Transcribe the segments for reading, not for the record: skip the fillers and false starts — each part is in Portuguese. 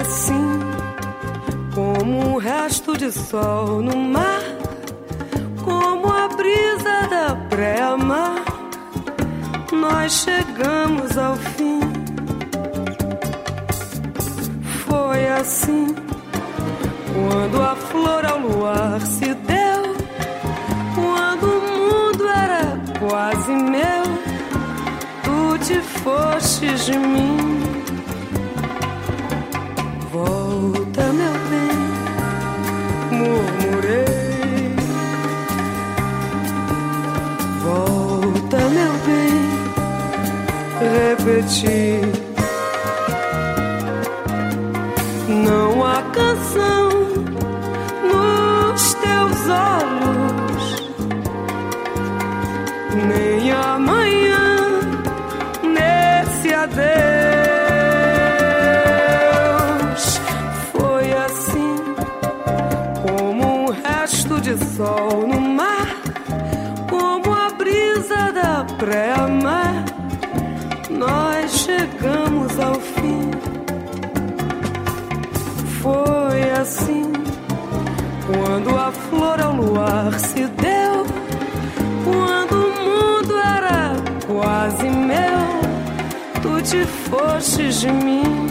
assim, como um resto de sol no mar, como a brisa da praia-mar, nós chegamos ao fim. Foi assim, quando a flor ao luar se deu, quando o mundo era quase meu, tu te fostes de mim. Volta, meu bem, murmurei. Volta, meu bem, repeti. Não há canção nos teus olhos, nem amanhã nesse adeus. Foi assim, como um resto de sol no mar, como a brisa da praia-mar, nós chegamos ao fim. Foi assim, quando a flor ao luar se deu, quando o mundo era quase meu, tu te fostes de mim.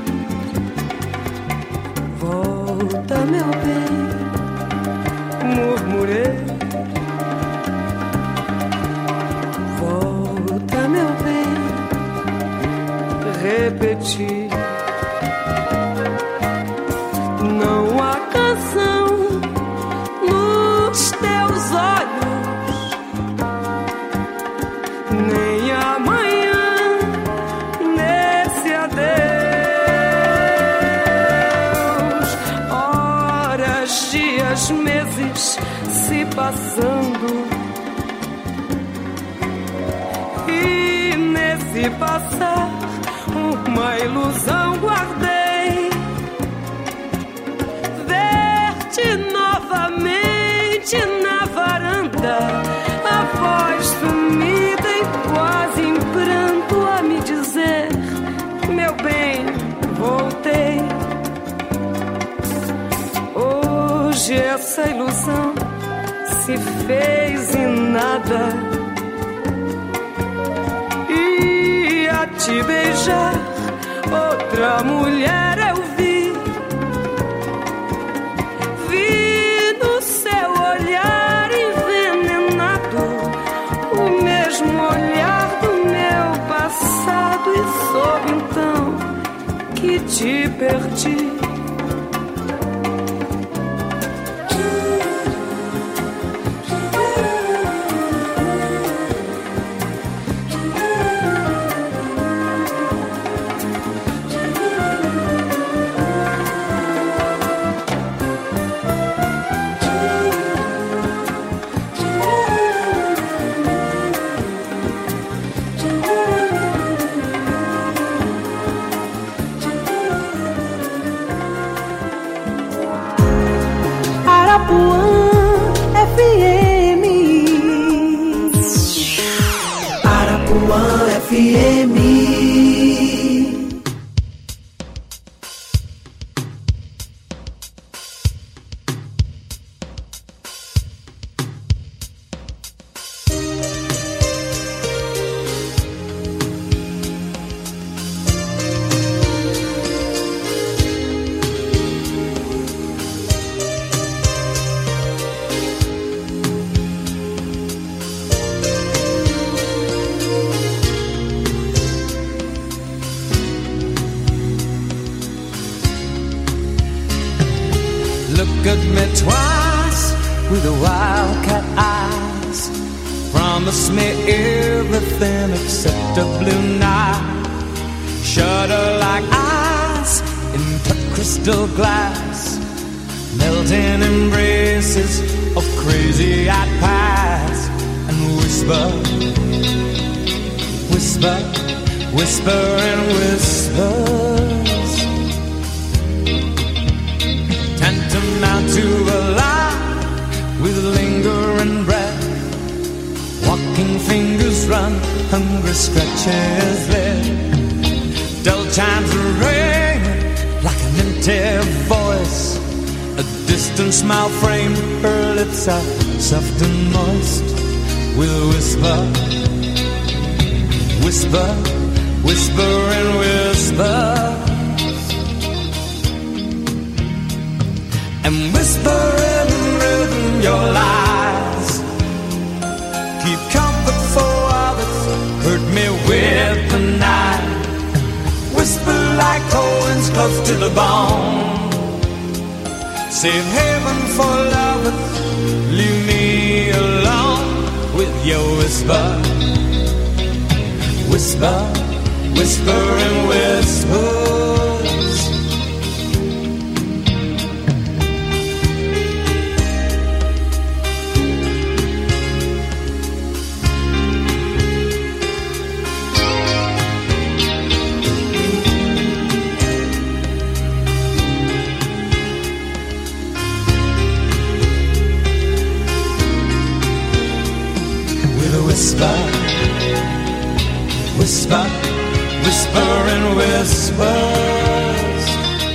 Volta, meu bem, murmurei. Volta, meu bem, repeti. Não há canção nos teus olhos, nem amanhã nesse adeus. Horas, dias, meses se passando, e nesse passar uma ilusão guardei. Novamente na varanda, a voz sumida e quase em pranto a me dizer: meu bem, voltei. Hoje essa ilusão se fez em nada, e a te beijar outra mulher eu vi. E soube então que te perdi. Look at me twice with the wildcat eyes. Promise me everything except a blue night. Shudder like ice into crystal glass. Melting embraces of crazy-eyed past. And whisper, whisper, whisper and whispers. Tantamount to a lie with lingering breath. Walking fingers run, hungry scratches there. Dull chimes ring like an distant smile frame. Her lips are soft and moist with a whisper, whisper, whisper and whisper. And whisper in rhythm your lies. Keep comfort for others, hurt me with the knife. Whisper like cold winds close to the bone. Save heaven for lovers, leave me alone with your whisper. Whisper, whisper and whispers. Whisper, whisper, whisper and whispers.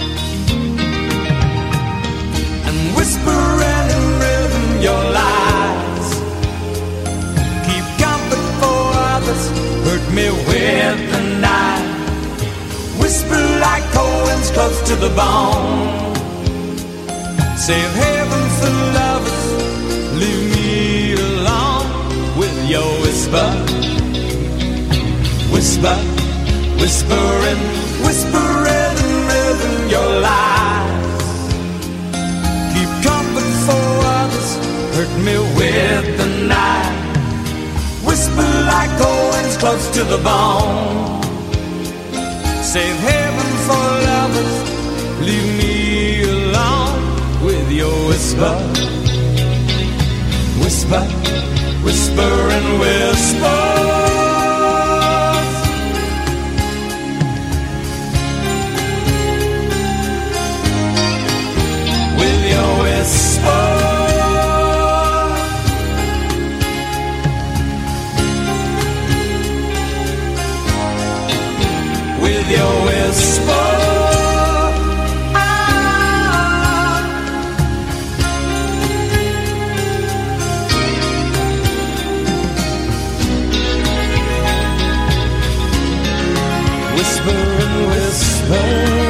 And whisper in rhythm your lies. Keep comfort for others, hurt me with the knife. Whisper like cold winds close to the bone. Save heaven for lovers, leave me alone with your whisper, whisper, whispering, whispering rhythm your lies. Keep comfort for others, hurt me with the knife. Whisper like cold winds close to the bone. Save heaven for lovers, leave me alone with your whisper, whisper, whisper and whisper. With your whisper. With your whisper. Whisper and whispers.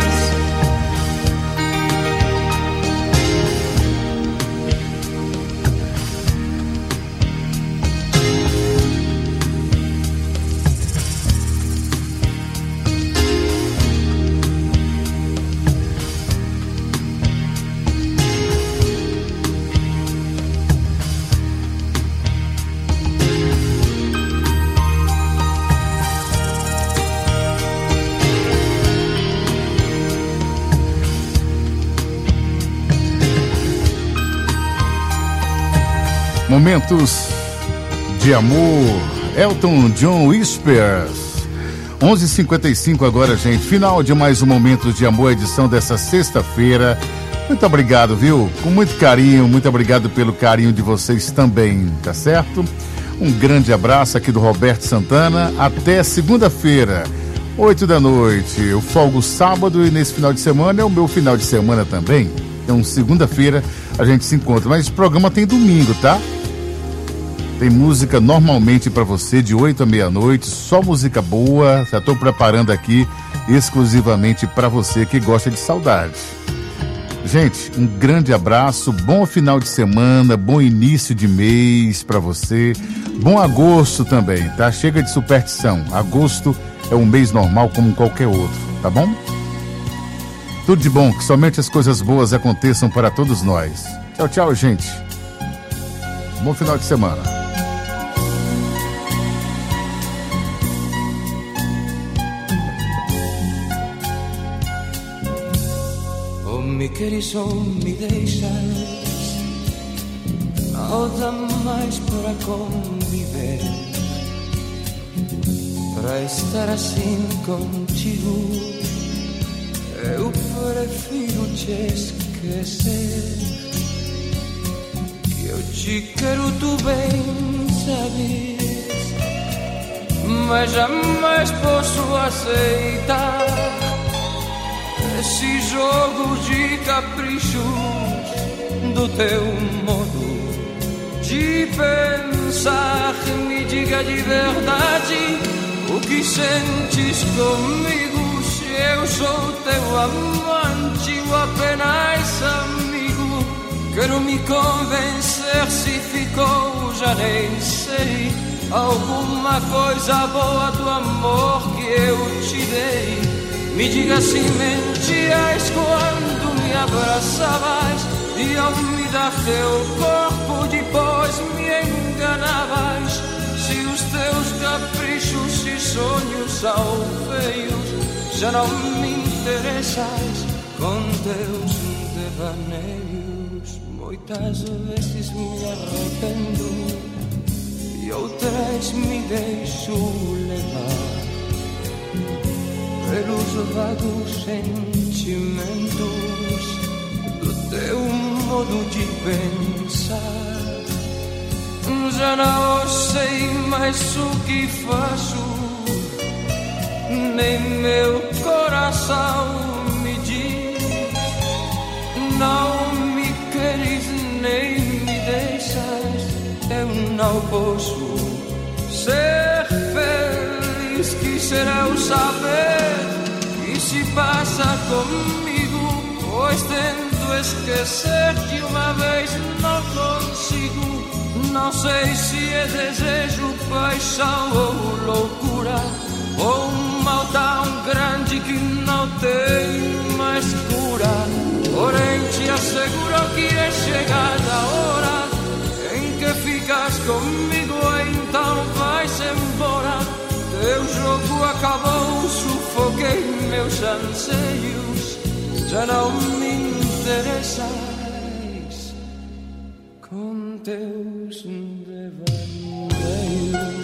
Momentos de amor, Elton John Whispers. 11h55 agora, gente. Final de mais um Momentos de Amor, edição dessa sexta-feira. Muito obrigado, viu? Com muito carinho, muito obrigado pelo carinho de vocês também, tá certo? Um grande abraço aqui do Roberto Santana. Até segunda-feira, 8 da noite. Eu folgo sábado e nesse final de semana é o meu final de semana também. Então, segunda-feira a gente se encontra. Mas esse programa tem domingo, tá? Tem música normalmente pra você de 8 à meia-noite, só música boa. Já tô preparando aqui exclusivamente pra você que gosta de saudade. Gente, um grande abraço, bom final de semana, bom início de mês pra você. Bom agosto também, tá? Chega de superstição. Agosto é um mês normal como qualquer outro, tá bom? Tudo de bom, que somente as coisas boas aconteçam para todos nós. Tchau, tchau, gente. Bom final de semana. Me queres ou me deixas, não dá mais para conviver, para estar assim contigo. Eu prefiro te esquecer, que eu te quero, tu bem sabes, mas jamais posso aceitar esse jogo de caprichos do teu modo de pensar. Me diga de verdade o que sentes comigo, se eu sou teu amante ou apenas amigo. Quero me convencer se ficou, já nem sei, alguma coisa boa do amor que eu te dei. Me diga se mentias quando me abraçavas e ao me dar teu corpo depois me enganavas. Se os teus caprichos e sonhos são feios, já não me interessas com teus devaneios. Muitas vezes me arrependo e outras me deixo levar pelos vagos sentimentos do teu modo de pensar. Já não sei mais o que faço, nem meu coração me diz. Não me queres nem me deixas, eu não posso ser feliz. Quisera eu saber que se passa comigo, pois tento esquecer de uma vez, não consigo. Não sei se é desejo, paixão ou loucura, ou um mal tão grande que não tem mais cura. Porém te asseguro que é chegada a hora em que ficas comigo, então vais embora. Teu jogo acabou, sufoquei meus anseios, já não me interessas com teus devaneios.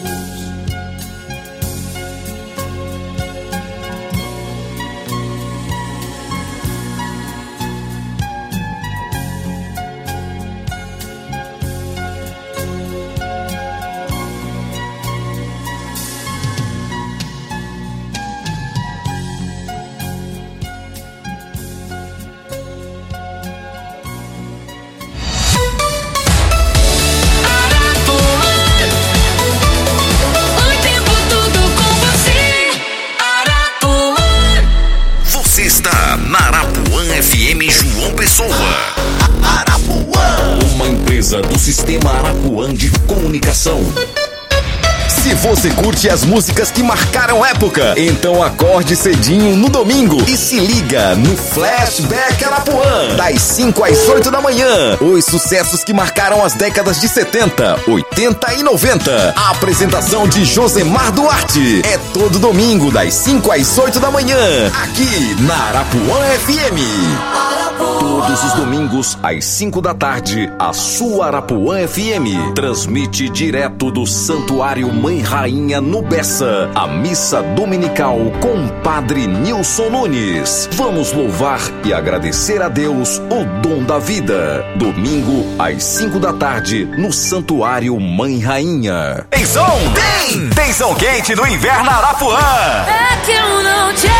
FM João Pessoa. Arapuã, uma empresa do Sistema Arapuã de Comunicação. Se você curte as músicas que marcaram época, então acorde cedinho no domingo e se liga no Flashback Arapuã, das 5 às 8 da manhã. Os sucessos que marcaram as décadas de 70, 80 e 90. A apresentação de Josemar Duarte é todo domingo, das 5 às 8 da manhã, aqui na Arapuã FM. Todos os domingos, às 5 da tarde, a sua Arapuã FM transmite direto do Santuário Mãe Rainha no Bessa, a missa dominical com o Padre Nilson Nunes. Vamos louvar e agradecer a Deus o dom da vida. Domingo, às 5 da tarde, no Santuário Mãe Rainha. Tem som? Tem som quente no inverno Arapuã. É que eu não te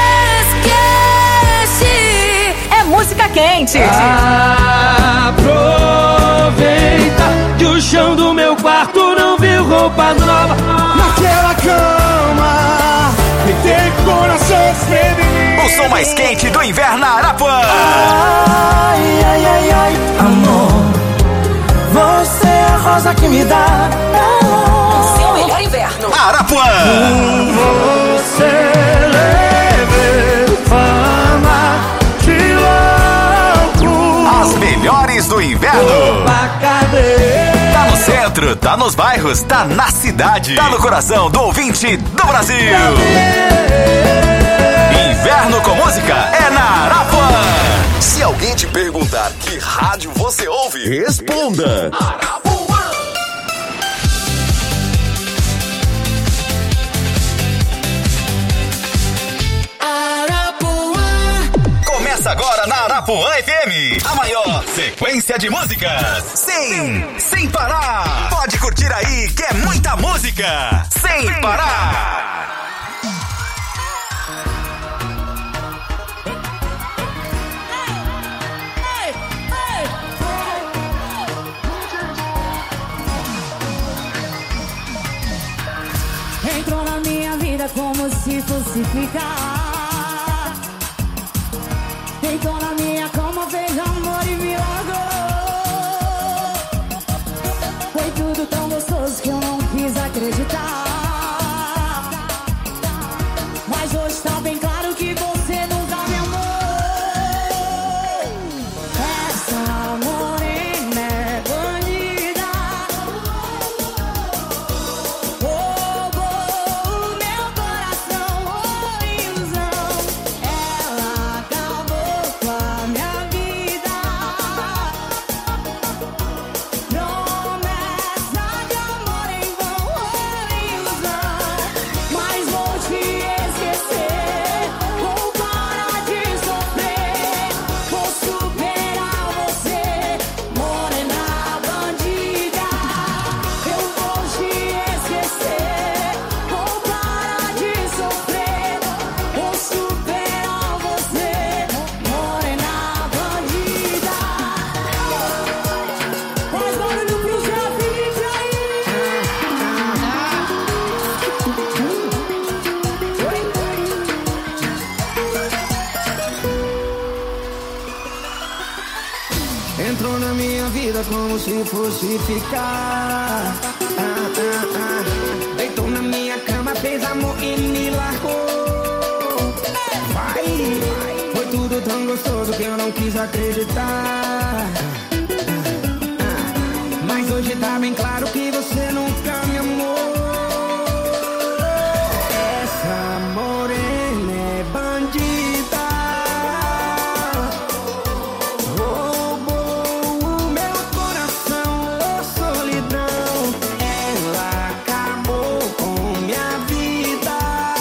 esqueci. É música quente. Aproveita que o chão do meu quarto não viu roupa nova. Naquela cama me tem coração escreve. O som mais quente do inverno Arapuã. Ai, ai, ai, ai, amor, você é a rosa que me dá Seu melhor inverno. Arapuã. Você levei fama de louco. As melhores do inverno. Tá no centro, tá nos bairros, tá na cidade, tá no coração do ouvinte do Brasil. Inverno com música é na Arapuã. Se alguém te perguntar que rádio você ouve, responda Arapuã. Começa agora na Arapuã FM, a maior sequência de músicas. Sem parar. Pode curtir aí que é muita música. Sem parar. como se fosse ficar. Deitou na minha cama, fez amor e me largou. Foi tudo tão gostoso que eu não quis acreditar. Mas hoje tá bem claro que você nunca me amou. Essa morena é bandida, roubou o meu coração, oh ilusão. Ela acabou com a minha vida. Promessa de amor em vão, oh ilusão. Mas vou te esquecer, vou parar de sofrer, vou superar você, morena bandida. Eu vou te esquecer, vou parar de sofrer, vou superar você, morena bandida. Faz barulho pro Zé Felipe aí. Entrou na minha vida como se fosse ficar. Deitou na minha cama, fez amor e me largou. Vai, foi tudo tão gostoso que eu não quis acreditar. Mas hoje tá bem claro que você nunca me amou. Essa morena é bandida, roubou o meu coração, oh solidão. Ela acabou com minha vida.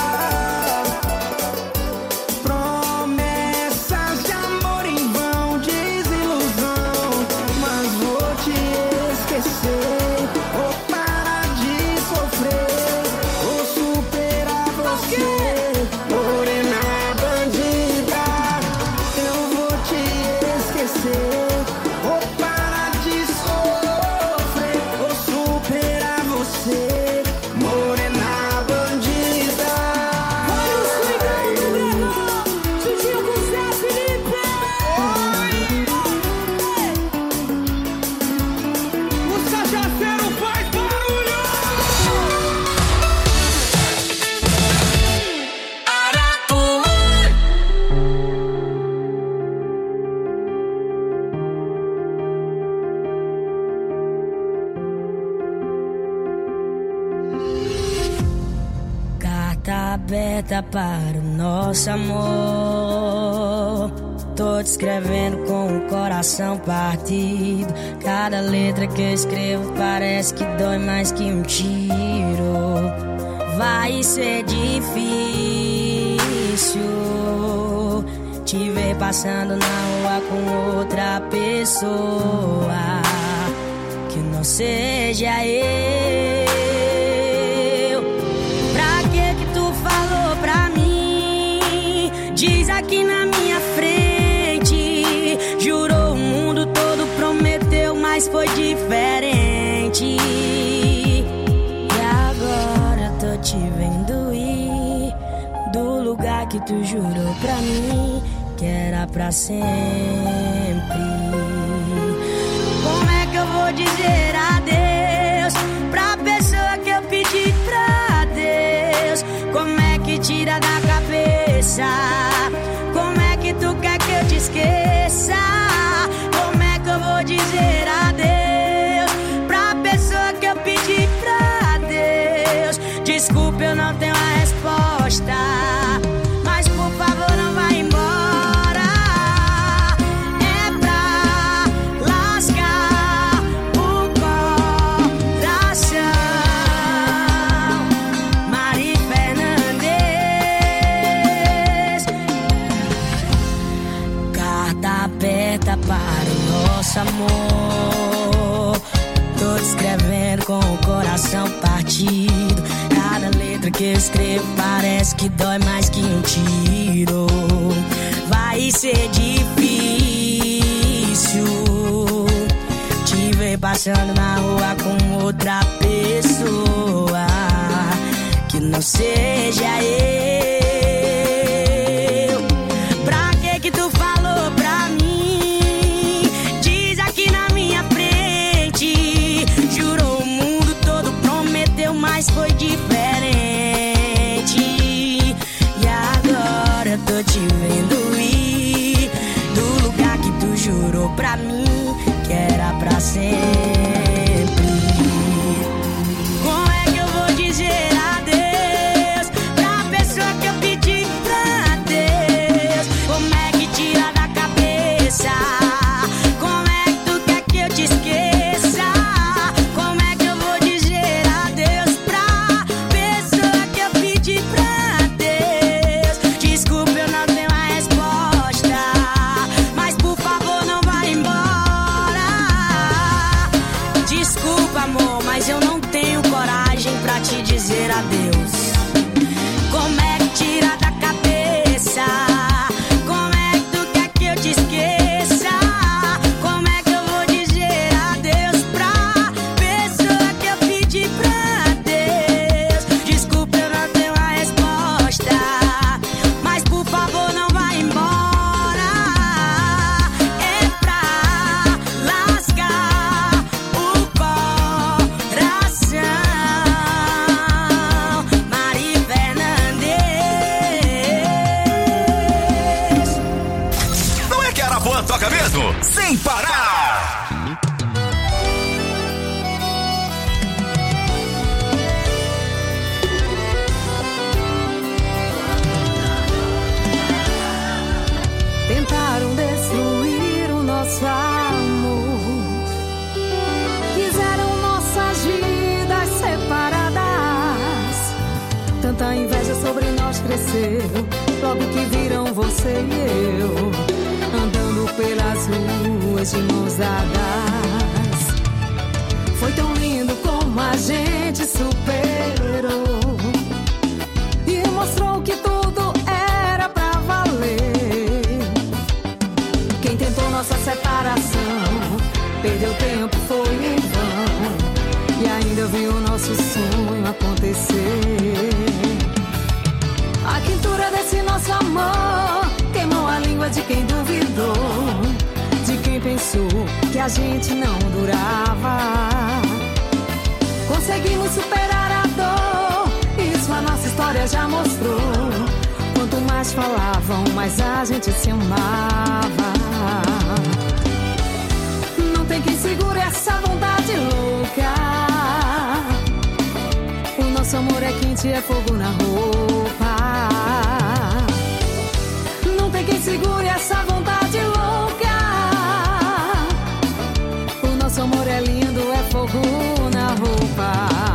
Promessas de amor em vão, desilusão. Mas vou te esquecer, vou parar de sofrer, vou superar você, morena bandida. Eu vou te esquecer, vou parar de sofrer, vou superar você, morena bandida. Olha os cuidados, Gregão, juntinho com o Zé Felipe. Os cachaceiros faz barulho! Carta aberta para o nosso amor. Tô te escrevendo com o coração partido. Cada letra que eu escrevo parece que dói mais que um tiro. Vai ser difícil te ver passando na rua com outra pessoa que não seja eu. Pra que tu falou pra mim? Diz aqui na minha frente. Jurou o mundo todo, prometeu, mas foi diferente. E agora tô te vendo ir do lugar que tu jurou pra mim que era pra sempre. Como é que eu vou dizer adeus pra pessoa que eu pedi pra Deus? Como é que tira da cabeça? Como é que tu quer que eu te esqueça? Como é que eu vou dizer adeus pra pessoa que eu pedi pra Deus? Desculpa, eu não tenho a resposta, mas por favor não vai embora. É pra lascar o coração. Mari Fernandes. Carta aberta para o nosso amor. Tô te escrevendo com o coração partido. Cada letra que eu escrevo parece que dói mais que um tiro. Vai ser difícil te ver passando na rua com outra pessoa que não não seja eu. Pra que tu falou pra mim? Diz aqui na minha frente. Jurou o mundo todo, prometeu, mas foi diferente. E agora eu tô te vendo ir do lugar que tu jurou pra mim que era pra sempre. Como é que eu vou dizer adeus pra pessoa que eu pedi pra Deus? Como é que tira da cabeça? Como é que tu quer que eu te esqueça? Como é que eu vou dizer adeus pra pessoa que eu pedi pra Deus? Desculpa, eu não tenho a resposta, mas por favor não vá embora. Desculpa, amor, mas eu não tenho coragem pra te dizer adeus. Como é que tira da cabeça? Como é que tu quer que eu te esqueça? Como é que eu vou dizer adeus pra pessoa que eu pedi pra Deus? Desculpa, eu não tenho a resposta, mas por favor não vá embora. É pra lascar o coração. Mari Fernandes. Não é que a Arapuã toca mesmo? Sem parar! Tentaram destruir o nosso amor, quiseram nossas vidas separadas. Tanta inveja sobre nós cresceu, logo que viram você e eu andando pelas ruas de mãos dadas. Foi tão lindo como a gente superou e mostrou que tudo era pra valer. Quem tentou nossa separação perdeu tempo, foi em vão, e ainda viu o nosso sonho acontecer. A quintura desse nosso amor queimou a língua de quem duvidou, de quem pensou que a gente não durava. Conseguimos superar a dor, isso a nossa história já mostrou. Quanto mais falavam, mais a gente se amava. Não tem quem segure essa vontade louca. O nosso amor é quente, é fogo na roupa. Não tem quem segure essa vontade louca. O nosso amor é lindo, é fogo na roupa.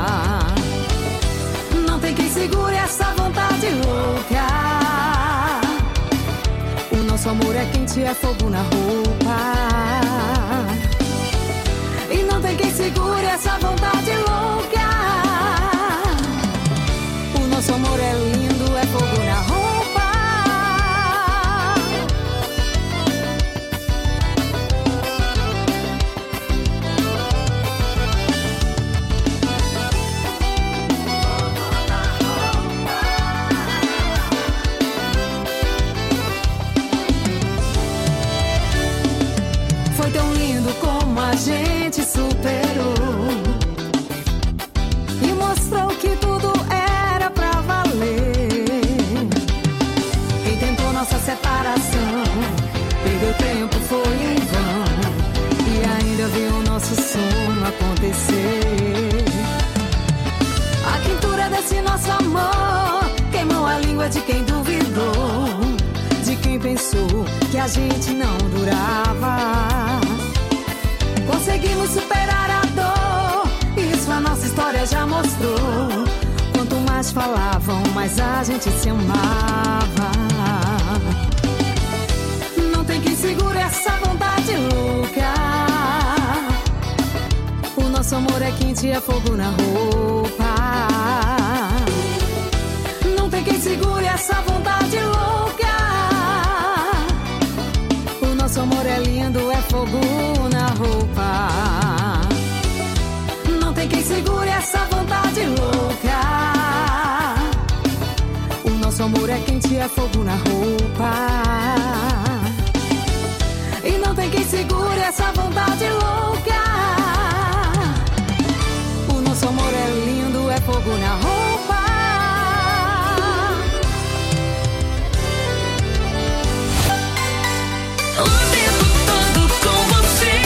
Não tem quem segure essa vontade louca. O nosso amor é quente, é fogo na roupa. E não tem quem segure essa vontade louca. O nosso amor é lindo, é fogo na roupa. Foi tão lindo como a gente superou e mostrou que tudo era pra valer. Quem tentou nossa separação perdeu tempo, foi em vão, e ainda viu o nosso sonho acontecer. A quintura desse nosso amor queimou a língua de quem duvidou, de quem pensou que a gente não durava. Conseguimos superar a dor, isso a nossa história já mostrou. Quanto mais falavam, mais a gente se amava. Não tem quem segure essa vontade louca. O nosso amor é quente, é fogo na roupa. Não tem quem segure essa vontade louca. O nosso amor é lindo, é fogo na roupa. Não tem quem segure essa vontade louca. quente, é fogo na roupa. E não tem quem segure essa vontade louca. O nosso amor é lindo, é fogo na roupa. O tempo todo com você,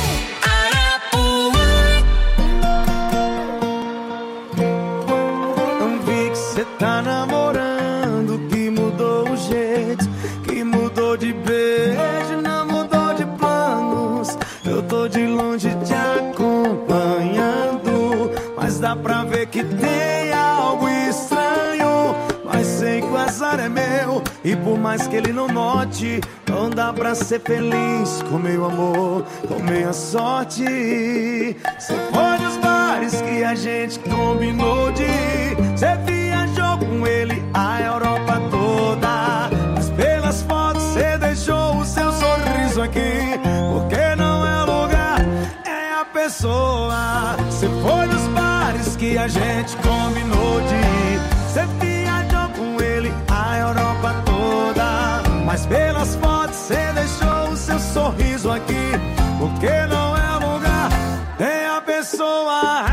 Arapuã. Não vi que cê tá namorando, que mudou o jeito, que mudou de beijo, não mudou de planos. Eu tô de longe te acompanhando, mas dá pra ver que tem algo estranho. Mas sei que o azar é meu, e por mais que ele não note, não dá pra ser feliz com meu amor, com minha sorte. Cê foi nos bares que a gente combinou de ir, cê viajou com ele a Europa toda, mas pelas fotos cê deixou o seu sorriso aqui, porque não é o lugar, é a pessoa. Cê foi nos bares que a gente combinou de ir, cê viajou com ele a Europa toda, mas pelas fotos cê deixou o seu sorriso aqui, porque não é o lugar, tem a pessoa.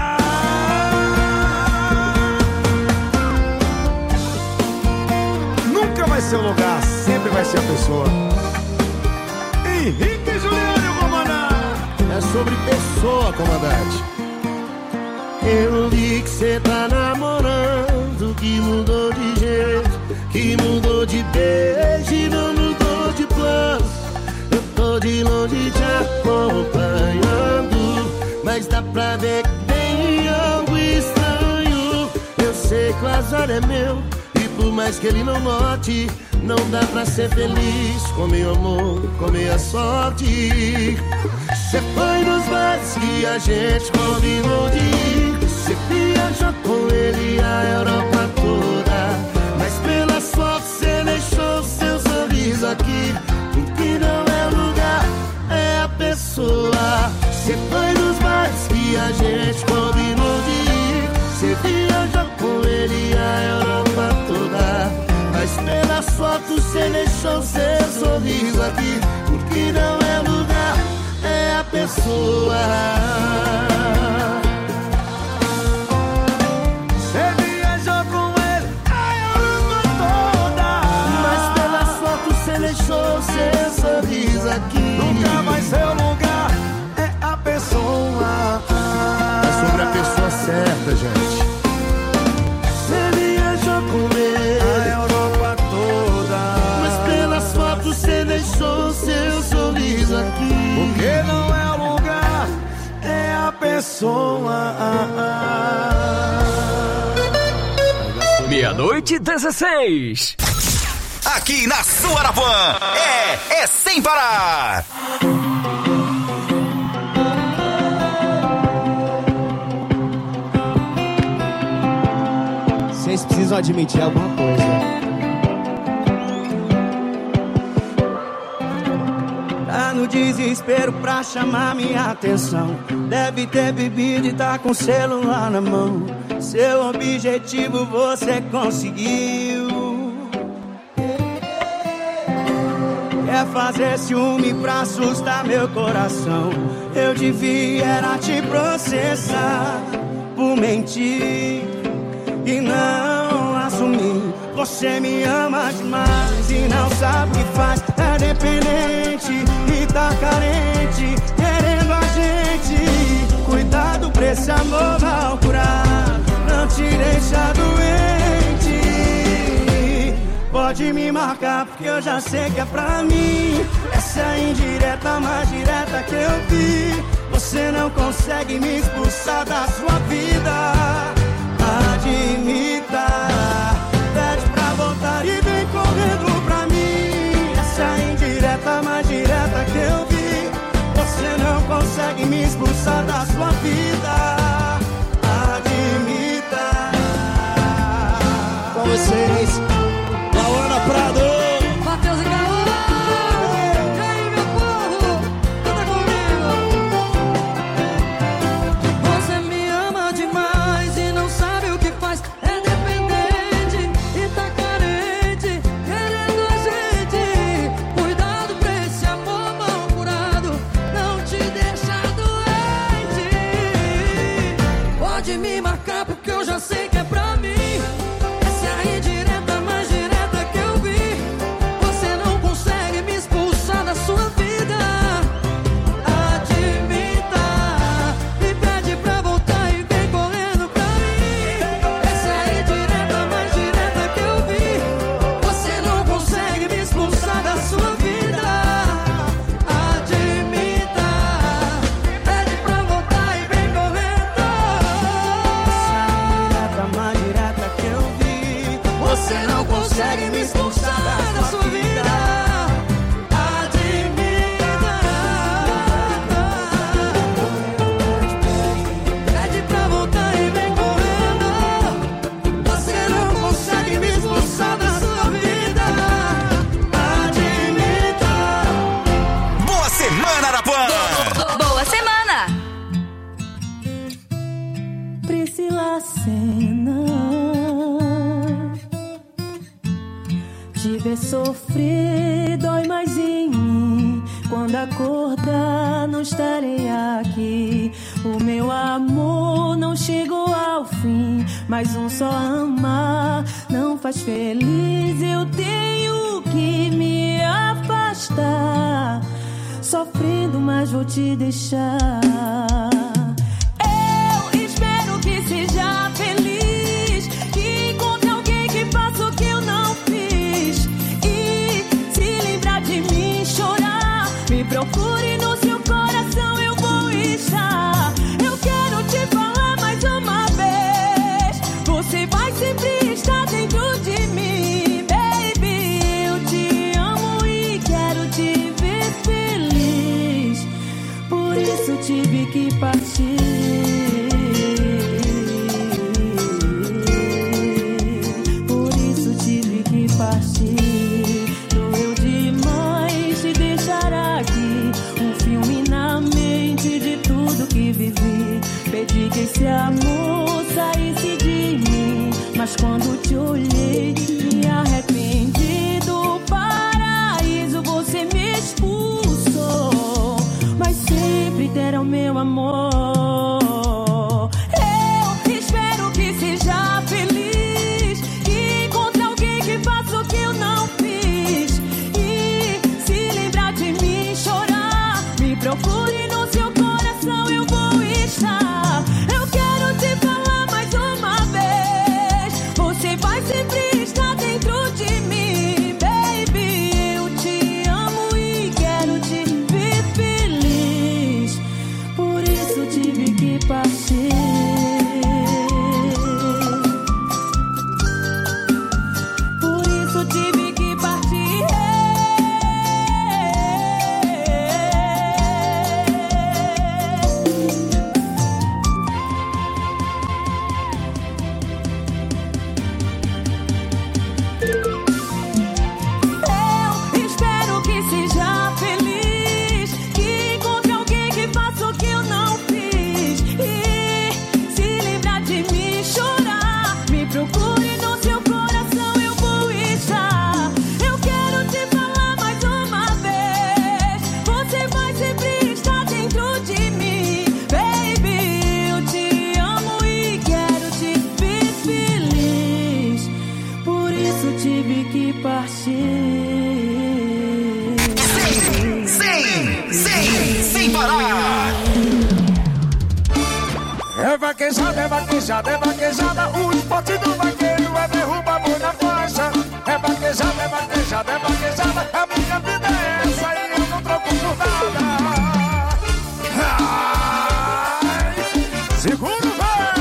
Nunca vai ser o lugar, sempre vai ser a pessoa. Henrique Juliano, comandante. É sobre pessoa, comandante. Eu li que cê tá namorando, que mudou de jeito, que mudou de beijo e não mudou de planos. Eu tô de longe te acompanhando, mas dá pra ver que tem algo estranho. Eu sei que o azar é meu, e por mais que ele não note, não dá pra ser feliz com meu amor, com minha sorte. Cê foi nos bares que a gente combinou de ir, cê viajou com ele a Europa toda, mas pelas fotos cê deixou seu sorriso aqui, porque não é o lugar, é a pessoa. Cê foi nos bares que a gente combinou de ir, cê viajou com ele a Europa toda, mas pelas fotos cê deixou seu sorriso aqui, porque não é o lugar, é a pessoa. Cê viajou com ele a Europa toda, Mas pelas fotos cê deixou seu sorriso aqui. nunca vai ser o lugar, é a pessoa. É sobre a pessoa certa, gente. Cê viajou com A ele, Europa toda, mas pelas fotos cê deixou seu sorriso aqui. porque não é o lugar, é a pessoa. 00:16. Aqui na sua Arapuã, é sem parar. Vocês precisam admitir alguma coisa. Tá no desespero pra chamar minha atenção. Deve ter bebido e tá com o celular na mão. Seu objetivo você conseguiu. Quer fazer ciúme pra assustar meu coração. Eu devia era te processar por mentir e não assumir. Você me ama demais e não sabe o que faz. É dependente e tá carente, querendo a gente. Cuidado pra esse amor mal curado, não te deixa doente. Pode me marcar porque eu já sei que é pra mim. Essa é a indireta mais direta que eu vi. Você não consegue me expulsar da sua vida. Admita, pede pra voltar e vem correndo pra mim. Essa é a indireta mais direta que eu vi. Você não consegue me expulsar da sua vida. Admita. Com vocês, Ana Prado. Matheus e Gaúcho. E aí, meu povo, canta comigo. Você me ama demais e não sabe o que faz. É dependente e tá carente, sofrer dói mais em mim. Quando acordar não estarei aqui. O meu amor não chegou ao fim. Mas um só amar não faz feliz. Eu tenho que me afastar. Sofrendo, mas vou te deixar. Eu espero que seja feliz, que encontre alguém que faça o que eu não fiz. E se lembrar de mim, chorar, me procure no seu coração, eu vou estar. Eu quero te falar mais uma vez, você vai sempre estar dentro de mim. Baby, eu te amo e quero te ver feliz. Por isso tive que partir. Por isso tive que partir. Doeu demais te deixar aqui. Um filme na mente de tudo que vivi. Pedi que esse amor saísse de mim. Mas quando te olhei, me arrependi do paraíso. Você me expulsou, mas sempre terá o meu amor. Eu espero que seja feliz, que encontre alguém que faça o que eu não fiz. E se lembrar de mim, chorar, me procure no seu coração, eu vou estar. Eu quero te falar mais uma vez, você vai sempre estar dentro de mim. Baby, eu te amo e quero te ver feliz. Por isso tive que partir. Por isso tive que partir. Eu espero que seja feliz, que encontre alguém que faça o que eu não fiz. E se lembrar de mim, chorar, me procure no seu coração, eu vou estar. Eu quero te falar mais uma vez, você vai sempre estar dentro de mim. Baby, eu te amo e quero te ver feliz. Por isso tive que partir. Sem parar. É vaquejada, é vaquejada, é vaquejada. O esporte do vaqueiro é derrubar a mão na faixa. É vaquejada, é vaquejada, é vaquejada. A minha vida é essa e eu não troco por nada. Ai, seguro,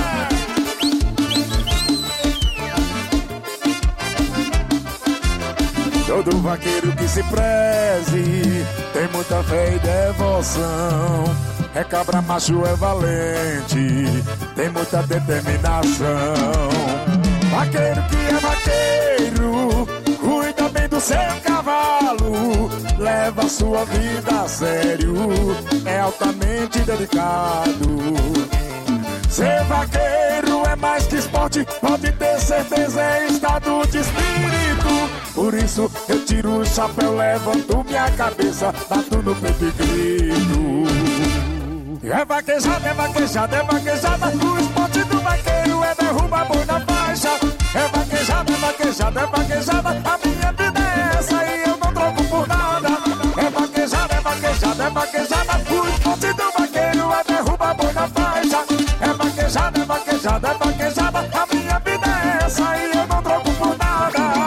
vai! Todo vaqueiro que se preze tem muita fé e devoção. É cabra macho, é valente, tem muita determinação. Vaqueiro que é vaqueiro, cuida bem do seu cavalo, leva a sua vida a sério, é altamente dedicado. Ser vaqueiro é mais que esporte, pode ter certeza, é estado de espírito. Por isso eu tiro o chapéu, levanto minha cabeça, bato no peito e grito. É vaquejada, é vaquejada, é vaquejada. O esporte do vaqueiro é derrubar a boi na faixa. É vaquejada, é vaquejada, é vaquejada. A minha vida é essa e eu não troco por nada. É vaquejada, é vaquejada, é vaquejada. O esporte do vaqueiro é derrubar a boi na faixa. É vaquejada, é vaquejada, é vaquejada. A minha vida é essa e eu não troco por nada.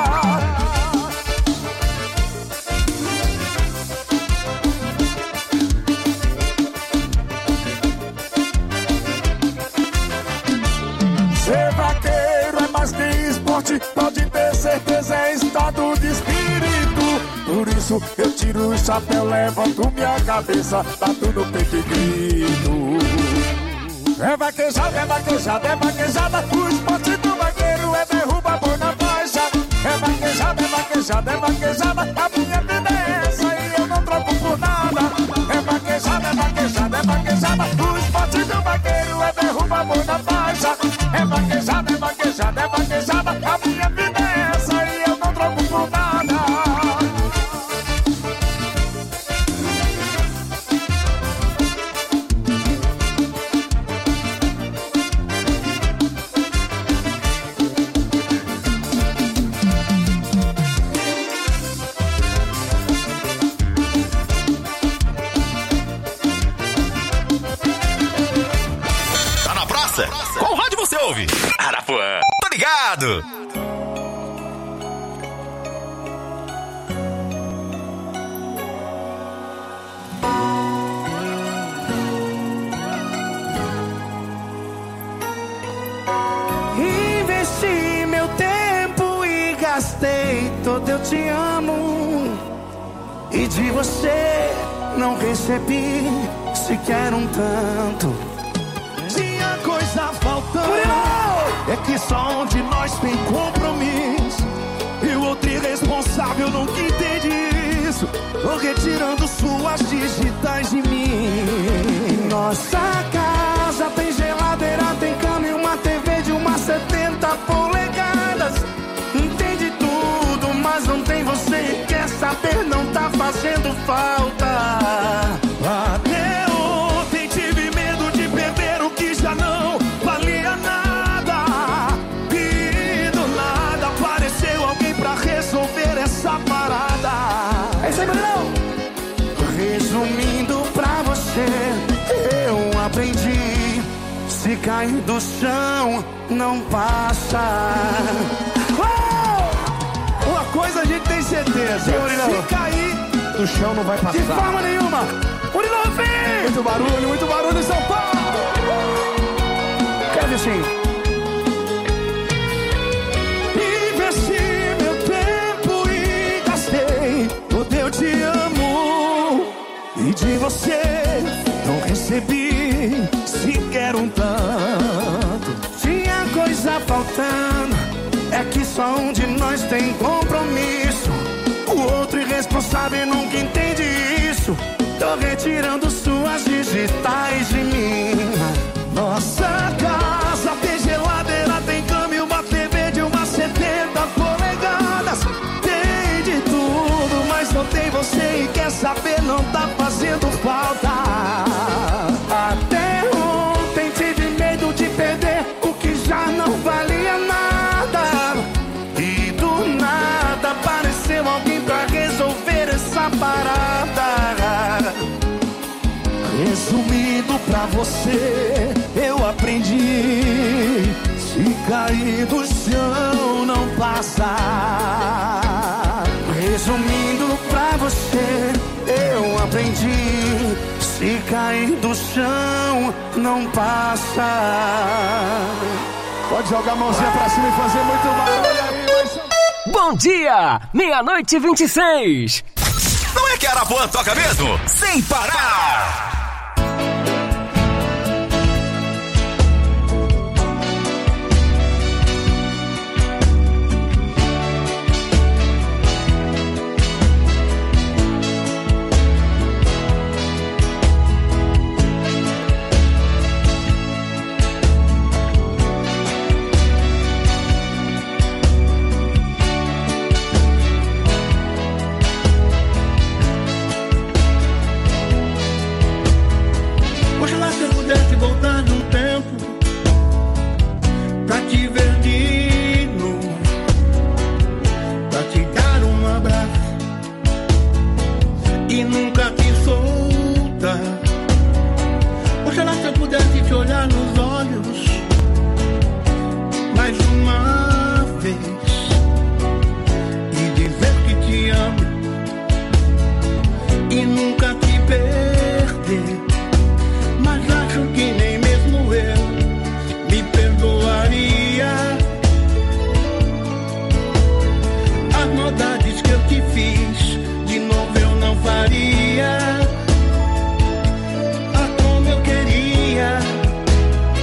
Ser vaqueiro é mais que esporte, pode ter certeza, é estado de espírito. Por isso eu tiro o chapéu, levanto minha cabeça, bato no peito e grito. É vaquejada, é vaquejada, é vaquejada. O esporte do vaqueiro é derrubar a boi na faixa. É vaquejada, é vaquejada, é vaquejada. A minha vida é essa e eu não troco por nada. É vaquejada, é vaquejada, é vaquejada. O esporte do vaqueiro é derrubar a boi na faixa. É vaquejada, é vaquejada, é vaquejada. A minha vida é essa e eu não troco por nada. praça. Qual rádio você ouve? Arapuã. Tô ligado. Investi meu tempo e gastei todo eu te amo. E de você não recebi sequer um tanto. Tinha coisa faltando. É que só um de nós tem compromisso e o outro irresponsável nunca entende isso. Tô retirando suas digitais de mim. Nossa casa tem geladeira, tem cama e uma TV de umas 70 polegadas. Entende tudo, mas não tem você. Quer saber, não tá fazendo falta. Até ontem tive medo de perder o que já não valia nada. E do nada apareceu alguém pra resolver essa parada. É isso aí, Bruno! Resumindo pra você, eu aprendi: se cair do chão, não passa. Uma coisa a gente tem certeza: se cair do chão, não vai passar. De forma nenhuma. Muito barulho em São Paulo. Quero ver assim. Investi meu tempo e gastei todo eu te amo. E de você não recebi sequer um tanto. Tinha coisa faltando. É que só um de nós tem compromisso. O outro irresponsável nunca entende isso. Tô retirando suas digitais de mim. Nossa casa tem geladeira, tem cama e uma TV de umas 70 polegadas. Tem de tudo, mas não tem você. E quer saber, não tá fazendo falta. Até ontem tive medo de perder o que já não valia nada. E do nada apareceu alguém pra resolver essa parada. Resumindo pra você, eu aprendi: se cair do chão, não passa. Resumindo pra você, eu aprendi: se cair do chão, não passa. Pode jogar a mãozinha pra cima e fazer muito barulho aí. Bom dia, 00:26. Não é que a Arapuã toca mesmo? Sem parar! Voltar no tempo pra te ver de novo, pra te dar um abraço e nunca te soltar. Oxalá se eu pudesse te olhar nos olhos mais uma vez e dizer que te amo e nunca te perder. Mas acho que nem mesmo eu me perdoaria as maldades que eu te fiz. De novo eu não faria. Ah, como eu queria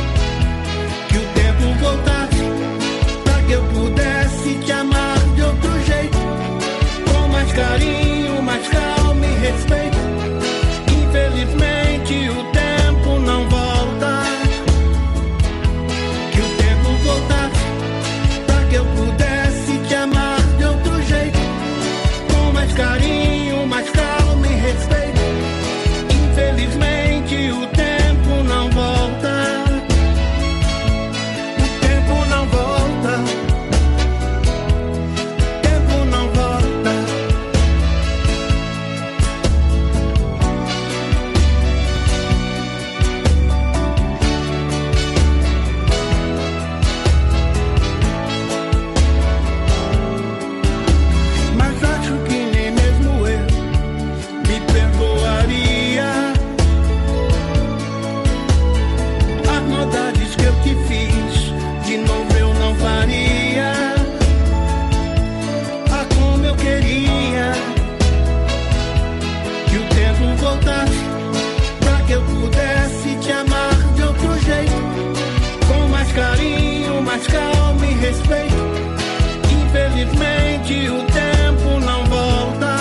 voltasse, pra que eu pudesse te amar de outro jeito, com mais carinho, mais calma e respeito. Infelizmente o tempo não volta.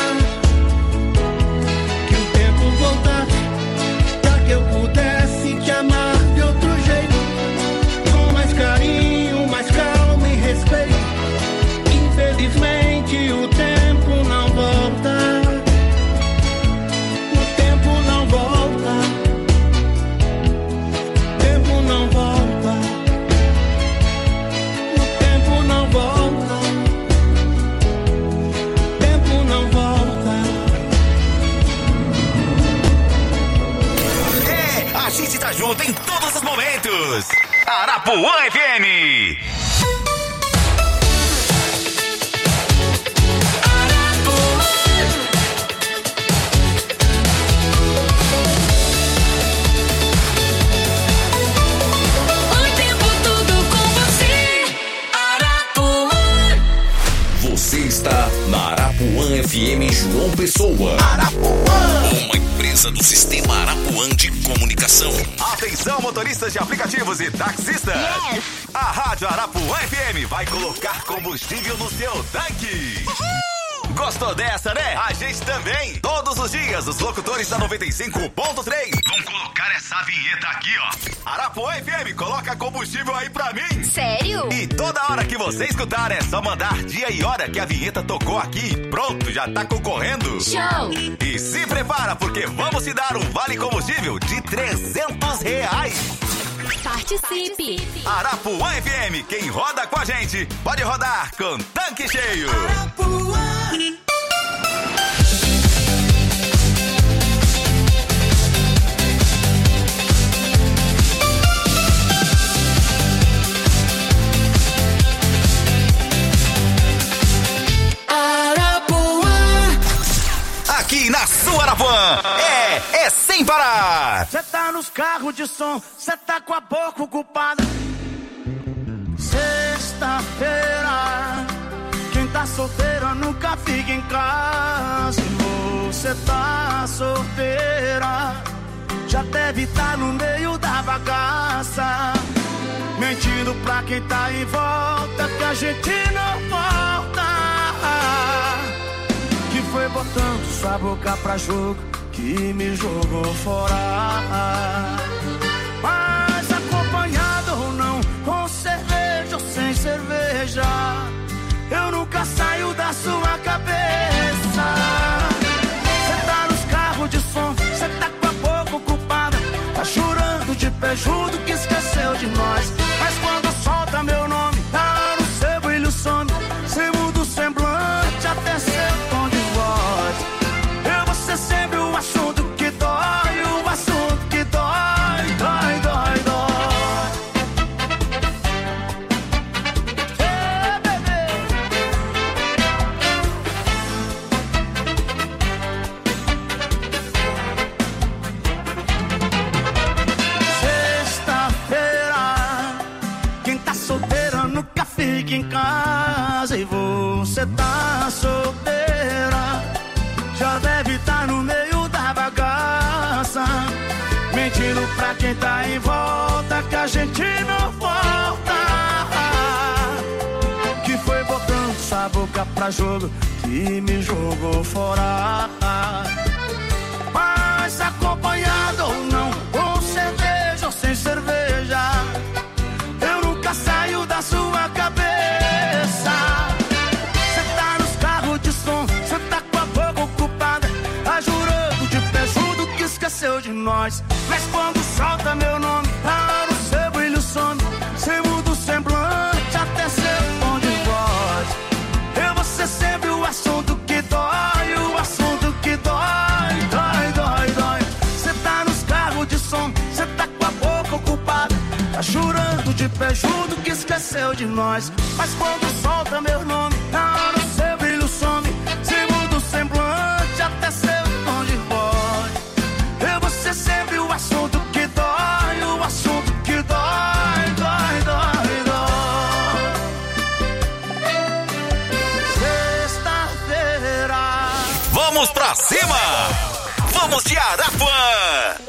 Que o tempo voltasse, pra que eu pudesse te amar de outro jeito, com mais carinho, mais calma e respeito. Infelizmente o tempo não volta. O tempo não volta. O tempo não volta. O tempo não volta. O tempo não volta. É, a gente tá junto em todos os momentos. Arapuã FM. Você está na Arapuã FM João Pessoa. Arapuã, uma empresa do Sistema Arapuã de Comunicação. Atenção, motoristas de aplicativos e taxistas. Yes. A Rádio Arapuã FM vai colocar combustível no seu tanque. Gostou dessa, né? A gente também. Todos os dias, os locutores da 95.3 vão colocar essa vinheta aqui, ó. Arapuã FM, coloca combustível aí pra mim. Sério? E toda hora que você escutar, é só mandar dia e hora que a vinheta tocou aqui. Pronto, já tá concorrendo. Show! E se prepara, porque vamos te dar um vale combustível de R$300. Participe! Arapuã FM, quem roda com a gente, pode rodar com tanque cheio. Arapuã. Aqui na sua Arapuã, é sem parar. Cê tá nos carros de som, cê tá com a boca ocupada. Sexta-feira, quem tá solteira nunca fica em casa. E você tá solteira, já deve tá no meio da bagaça, mentindo pra quem tá em volta que a gente não volta. Que foi botando sua boca pra jogo que me jogou fora. Mas acompanhado ou não, com cerveja ou sem cerveja, eu nunca saio da sua cabeça. Cê tá nos carros de som, cê tá com a boca ocupada, tá chorando de pé junto que esqueceu de nós. Mas quando solta meu nome, tá no seu brilho some, cê muda o semblante até seu tom de voz. Eu vou ser sempre o assunto que dói, o assunto que dói, dói, dói, dói. Ei, bebê. Sexta-feira, quem tá solteira nunca fica em casa. E você tá solteira, já deve estar no meio da bagaça, mentindo pra quem tá em volta que a gente não volta. Que foi botando sua boca pra jogo que me jogou fora. Mas acompanhado ou não, com cerveja ou sem cerveja, eu nunca saio da sua cabeça. Cê tá nos carros de som, cê tá com a boca ocupada, tá jurando de pé junto que esqueceu de nós. Mas quando solta meu nome, tá no seu brilho some, cê muda o semblante até seu tom de voz. Eu vou ser sempre o assunto que dói, o assunto que dói, dói, dói, dói. Cê tá nos carros de som, cê tá com a boca ocupada, tá chorando de pé junto que esqueceu de nós. Mas quando solta meu nome, tá no seu brilho some, cê muda o semblante até seu tom de voz. Eu vou ser sempre o assunto que dói, o assunto que dói, dói, dói, dói. Sexta-feira. Vamos pra cima! Vamos momentos de Arapuã.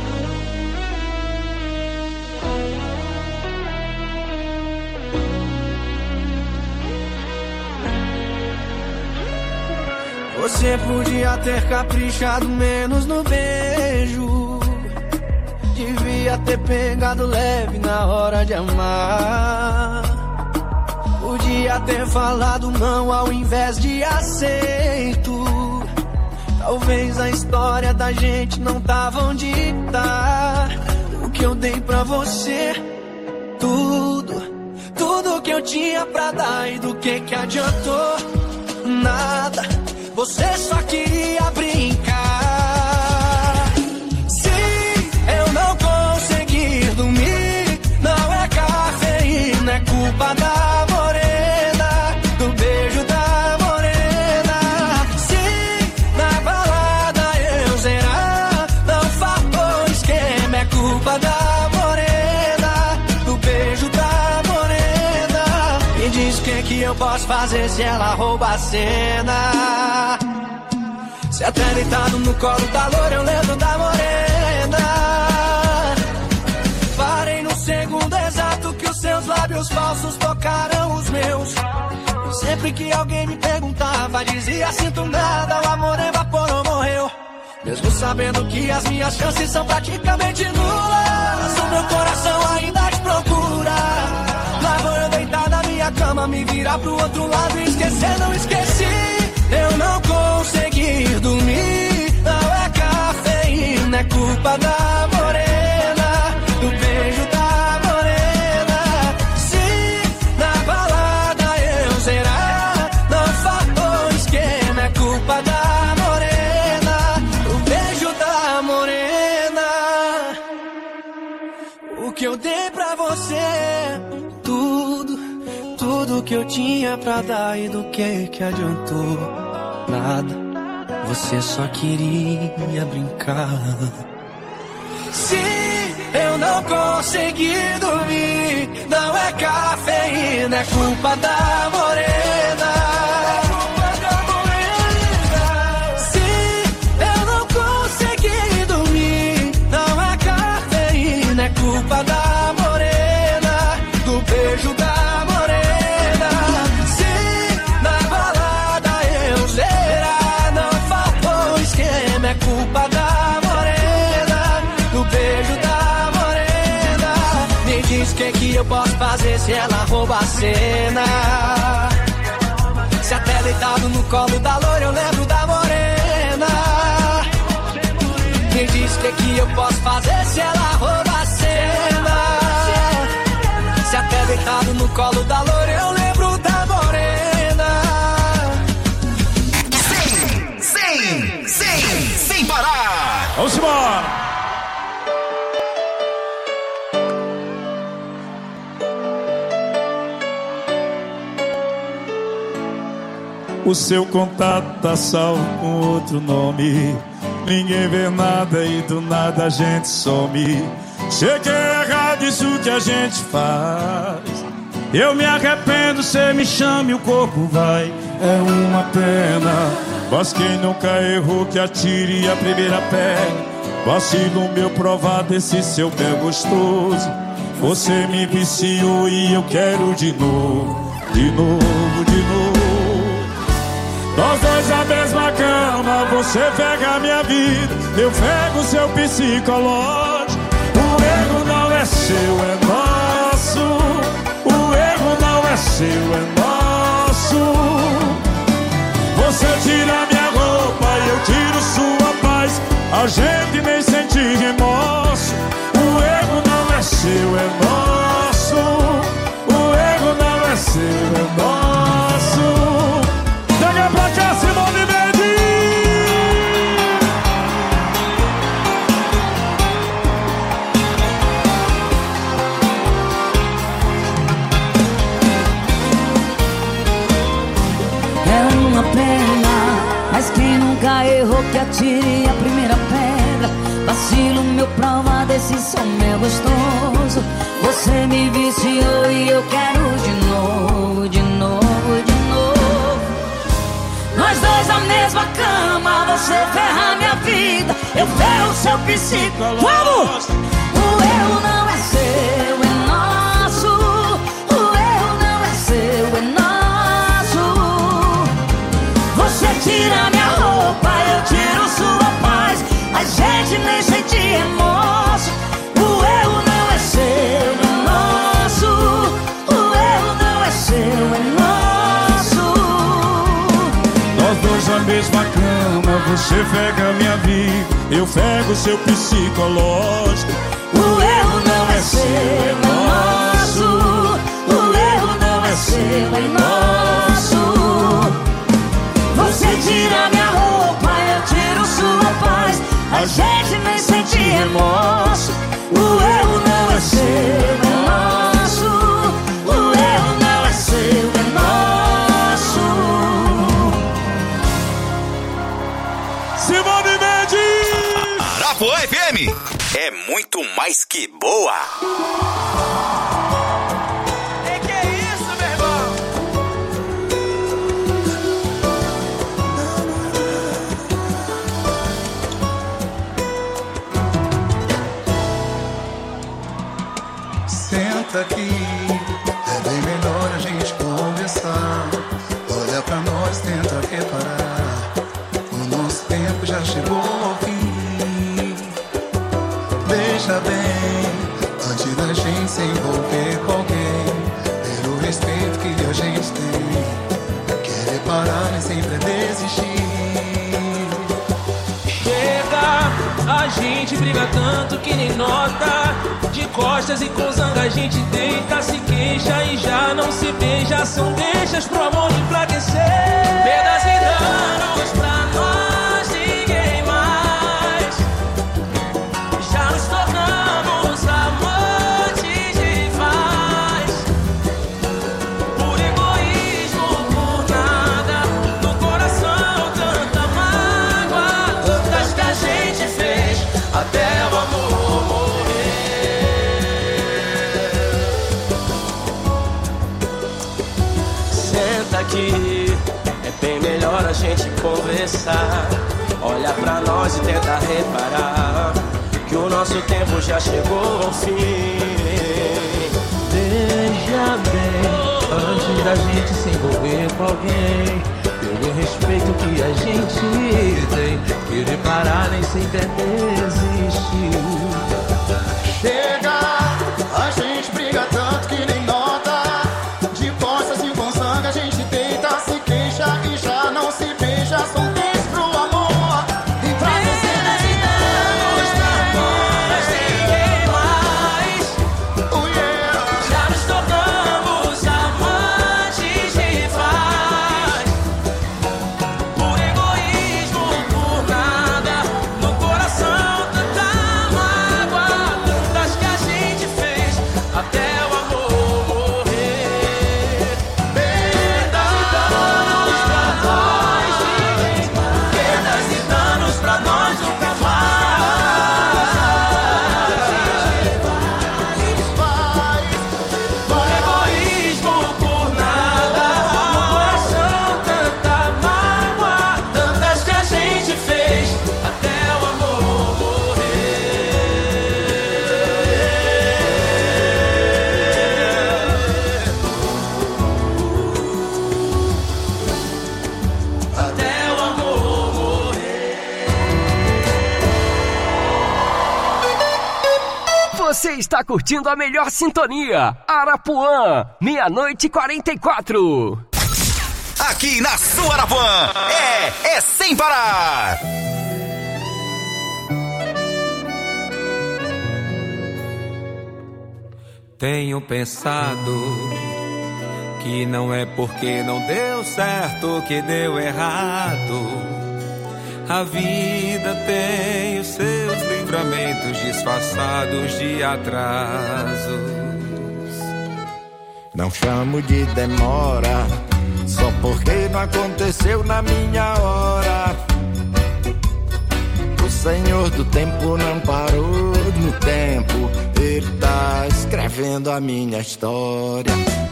Você podia ter caprichado menos no beijo. Devia ter pegado leve na hora de amar. Podia ter falado não ao invés de aceito. Talvez a história da gente não tava onde tá. O que eu dei pra você, tudo que eu tinha pra dar. E do que adiantou? Nada. Você só queria brincar. Se eu não conseguir dormir, não é cafeína, é culpa da morena, do beijo da morena. Se na balada eu zerar, não faltou esquema, é culpa da morena, do beijo da morena. Me diz o que eu posso fazer se ela rouba a cena. Se até deitado no colo da loura eu lembro da morena. Parei no segundo exato que os seus lábios falsos tocaram os meus. E sempre que alguém me perguntava, dizia sinto nada, o amor evaporou, morreu. Mesmo sabendo que as minhas chances são praticamente nulas, o meu coração ainda te procura. Lá vou eu deitar na minha cama, me virar pro outro lado e esquecer, não esqueci. Eu não consegui dormir, não é cafeína, é culpa da morena, do beijo da morena. Se na balada eu zerar, não faltou esquema, é culpa da morena, do beijo da morena. O que eu dei pra você, tudo que eu tinha pra dar. E do que adiantou? Nada, você só queria brincar. Se eu não conseguir dormir, não é cafeína, é culpa da morena. Se eu não conseguir dormir, não é cafeína, é culpa da morena, do beijo da culpa da morena, do beijo da morena. Me diz o que eu posso fazer se ela rouba a cena. Se até deitado no colo da loura eu lembro da morena. Me diz o que eu posso fazer se ela rouba a cena. Se até deitado no colo da loura eu lembro da morena. Sem parar! Vamos embora! O seu contato tá salvo com outro nome. Ninguém vê nada e do nada a gente some. Sei que é errado isso que a gente faz. Eu me arrependo, cê me chama e o corpo vai. É uma pena. Mas quem nunca errou que atire a primeira pedra. Vacilo meu provar desse seu pé gostoso. Você me viciou e eu quero de novo. De novo, de novo. Nós dois na mesma cama. Você pega a minha vida, eu pego o seu psicológico. O erro não é seu, é nosso. O erro não é seu, é nosso. Você tira minha roupa e eu tiro sua paz. A gente nem sente remorso. O erro não é seu, é nosso. O erro não é seu, é nosso. Chega pra cá, Simone Mendes. É uma pena, mas quem nunca errou que atire a primeira pedra. Vacilo meu prova desse som é gostoso. Você me viciou e eu quero de novo, de novo, de novo. Nós dois na mesma cama, você ferra minha vida. vida, eu ferro seu psicológico. Vamos! O erro não é seu, é nosso. O erro não é seu, é nosso. Você tira minha roupa, eu tiro sua paz. A gente nem sente remorso. O erro não é seu, é nosso. O erro não é seu, é nosso. Nós dois na mesma cama, você pega minha vida, eu pego seu psicológico. O erro não é seu, é nosso. O erro não é seu, é nosso. Você tira minha roupa, eu tiro sua paz. A gente nem sente remorso. O erro não é seu, é nosso. O erro não é seu, é nosso. Simone Mendes! Arapuã FM é muito mais que boa. Que é isso, meu irmão? Senta aqui, é bem melhor a gente conversar. Olha pra nós, tenta reparar. O nosso tempo já chegou ao fim. Veja bem, antes da gente se envolver com alguém, pelo respeito que a gente tem, querer parar nem sempre é desistir. Chega, a gente briga tanto que nem nota. De costas e com zanga a gente deita, se queixa e já não se beija. São deixas pro amor enfraquecer. Perdas e danos pra nós, ninguém mais. Já nos tornamos amantes rivais. Por egoísmo, por nada. No coração tanta mágoa, tantas que a gente fez até o amor morrer. Senta aqui, é bem melhor a gente conversar. Olha pra nós e tenta reparar que o nosso tempo já chegou ao fim. Veja bem, antes da gente se envolver com alguém, pelo respeito que a gente tem, querer parar nem sempre é desistir. Chega, a gente briga tanto que nem nota. De costas e com sangue a gente deita, se queixa e já não se beija. São três pro amor e pra você Danos pra nós, ninguém mais. Oh yeah. Já nos tornamos amantes rivais. Por egoísmo, por nada. No coração tanta mágoa, tantas que a gente fez até o amor morrer. Perdas e danos pra nós, ninguém mais. Perdas e danos pra nós nunca mais. Por egoísmo, por nada. No coração tanta mágoa, tantas que a gente fez até o amor morrer. Até o amor morrer. Você está curtindo a melhor sintonia. Arapuã, 00:44. Aqui na sua Arapuã é sem parar. Tenho pensado que não é porque não deu certo que deu errado. A vida tem os seus livramentos disfarçados de atrasos. Não chamo de demora, só porque não aconteceu na minha hora. O Senhor do tempo não parou no tempo, Ele tá escrevendo a minha história.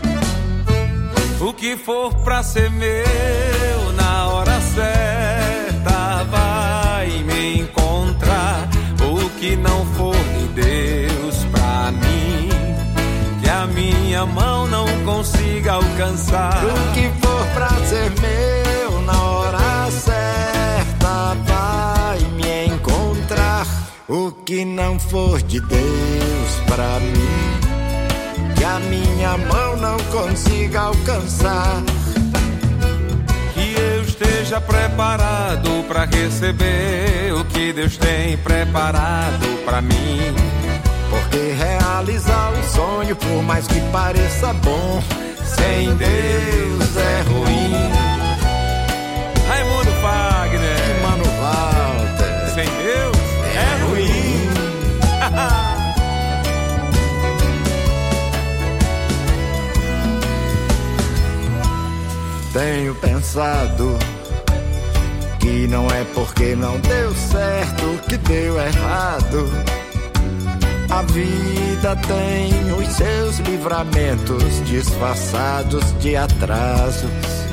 O que for pra ser meu na hora certa vai me encontrar. que não for de Deus pra mim, que a minha mão não consiga alcançar. O que for pra ser meu na hora certa vai me encontrar. O que não for de Deus pra mim, que a minha mão não consiga alcançar. Que eu esteja preparado pra receber o que Deus tem preparado pra mim. Porque realizar um sonho, por mais que pareça bom, sem Deus é ruim. Raimundo Fagner e Mano Walter. Sem Deus é ruim. Tenho pensado que não é porque não deu certo que deu errado. A vida tem os seus livramentos disfarçados de atrasos.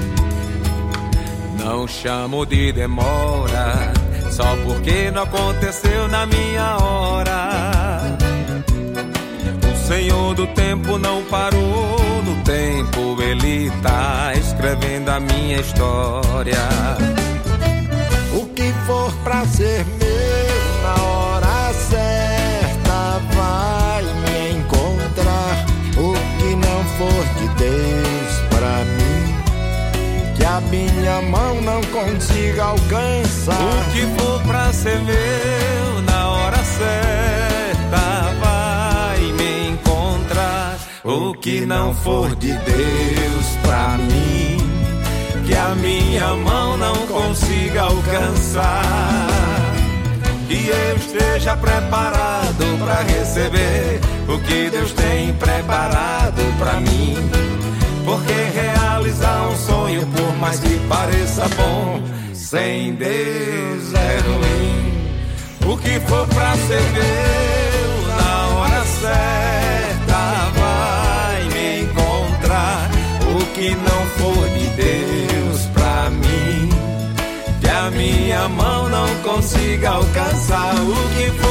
Não chamo de demora só porque não aconteceu na minha hora. O Senhor do tempo não parou no tempo, Ele tá escrevendo a minha história. O que for pra ser meu na hora certa vai me encontrar. O que não for de Deus pra mim, que a minha mão não consiga alcançar. O que for pra ser meu na hora certa vai me encontrar. O que não for de Deus pra mim, que a minha mão não consiga alcançar. Que eu esteja preparado pra receber o que Deus tem preparado pra mim. Porque realizar um sonho, por mais que pareça bom, sem Deus é ruim. O que for pra ser meu na hora certa vai me encontrar. O que não for de Deus pra mim, que a minha mão não consiga alcançar. O que for